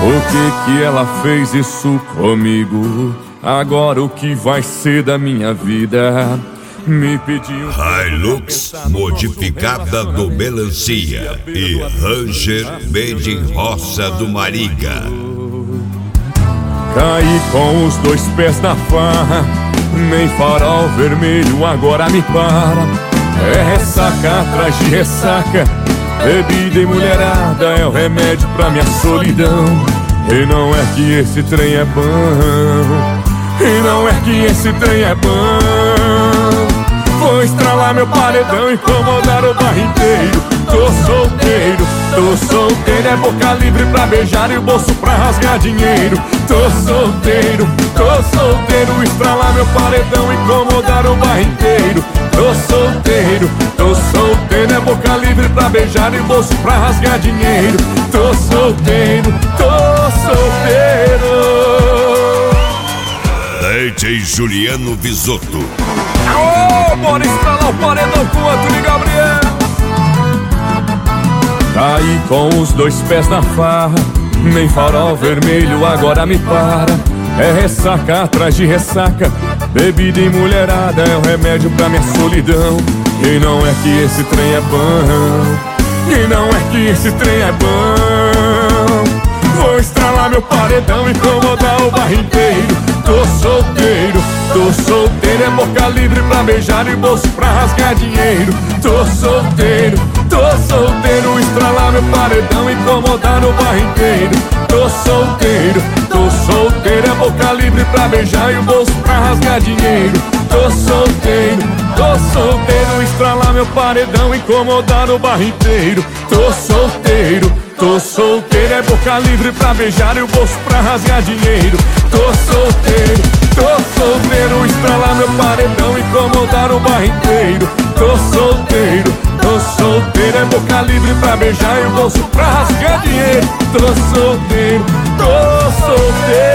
que ela fez isso comigo? Agora o que vai ser da minha vida? Me pediu Hilux modificada do Melancia e Ranger made in Roça do Mariga. Caí com os dois pés na farra, nem farol vermelho agora me para. É ressaca atrás de ressaca, bebida e mulherada é o remédio pra minha solidão. E não é que esse trem é bom, e não é que esse trem é bom. Vou estralar meu paredão, incomodar o bairro inteiro. Tô solteiro, é boca livre pra beijar e o bolso pra rasgar dinheiro. Tô solteiro, estralar meu paredão, incomodar o bairro inteiro. Tô solteiro, é boca livre pra beijar e o bolso pra rasgar dinheiro. Tô solteiro. DJ Juliano Bisotto. Aô, bora estralar o paredão com o Antônio Gabriel. Caí com os dois pés na farra, nem farol vermelho agora me para. É ressaca atrás de ressaca, bebida e mulherada é o remédio pra minha solidão. E não é que esse trem é bom, e não é que esse trem é bom. Vou estralar meu paredão, incomodar o bairro inteiro. Tô solteiro, é boca livre pra beijar e bolso pra rasgar dinheiro. Tô solteiro, estralar meu paredão, incomodar o bairro inteiro. Tô solteiro, é boca livre pra beijar e o bolso pra rasgar dinheiro. Tô solteiro, estralar meu paredão, incomodar o bairro inteiro. Tô solteiro, é boca livre pra beijar e o bolso pra rasgar dinheiro. Tô solteiro, estralar meu paredão, incomodar o bairro inteiro. Tô solteiro, é boca livre pra beijar e o bolso pra rasgar dinheiro. Tô solteiro.